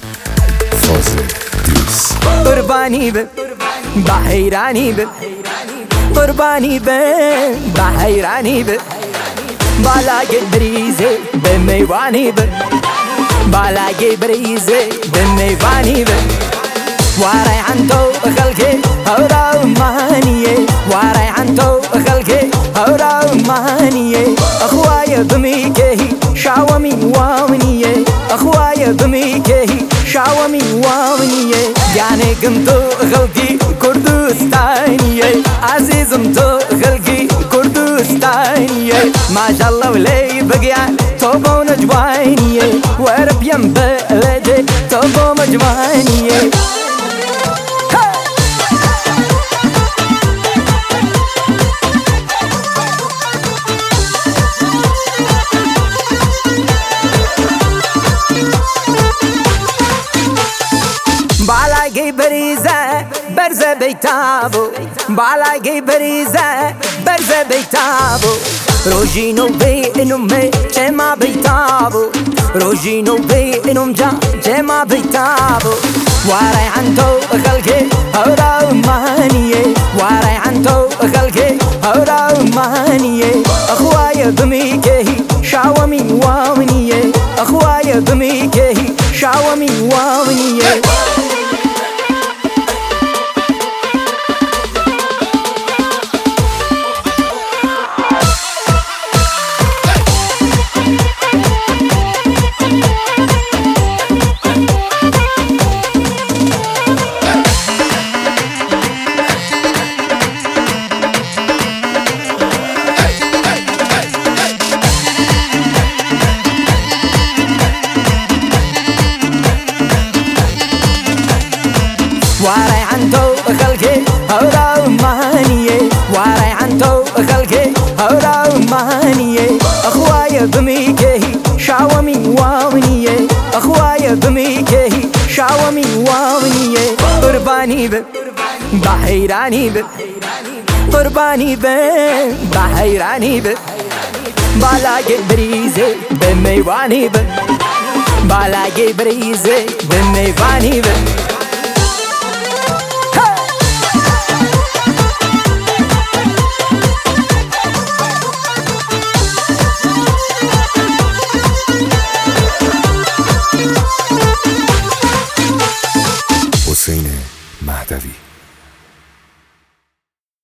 قربانی به حیرانی به قربانی به حیرانی به بالای بریزه به میوانی به بالای بریزه به میوانی به وارای عن تو خلقي هورا مانيه وارای عن تو خلقي هورا مانيه اخوايا بميكه شاومي وامنيه اخوايا بميكه شاومي وامنيه يعني قمتو خلقي كردستانيه عزيزم تو خلقي كردستانيه ما شاء الله ولي بقيا توبو نجوانيه ورب ينبلدي توبو مجوانيه بالای بریزه برزه بیتابو بالای بریزه برزه بیتابو روجینو بی انم چما بیتابو روجینو بی انم جا چما بیتابو وارای عن تو خلقي هورا مانيه وارای عن تو خلقي هورا مانيه اخوايا بميكه شاومي وامنيه اخوايا بميكه شاومي وامنيه وارای عن تو خلقي هورا مانيه وارای عن تو خلقي هورا مانيه اخوايا بميكه شاومي وامنيه اخوايا بميكه شاومي وامنيه قرباني به حیرانی به قربانی به حیرانی به بالای بریزه به میوانی به بالای بریزه به میوانی به